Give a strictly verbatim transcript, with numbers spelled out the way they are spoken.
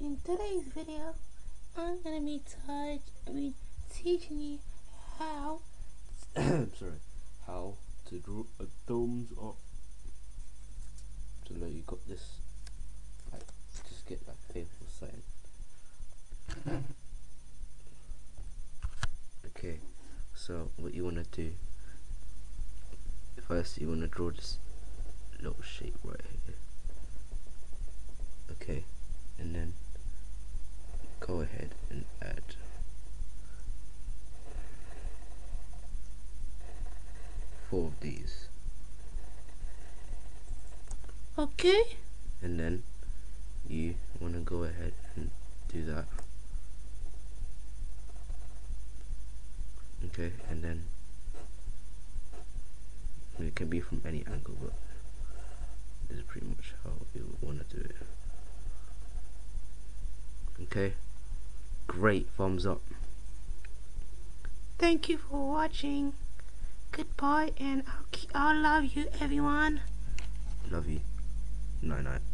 In today's video, I'm gonna be touch, I mean, teaching you how. sorry, how to draw a thumbs up. So now you got this. Like, just get that faithful sign. Okay, so what you wanna do? First, you wanna draw this little shape right here. Okay, and then go ahead and add four of these. Okay. And then you want to go ahead and do that. Okay, and then I mean, it can be from any angle, but this is pretty much how you would want to do it. Okay, great, thumbs up. Thank you for watching. Goodbye, and I'll, I'll love you, everyone. Love you. Night night.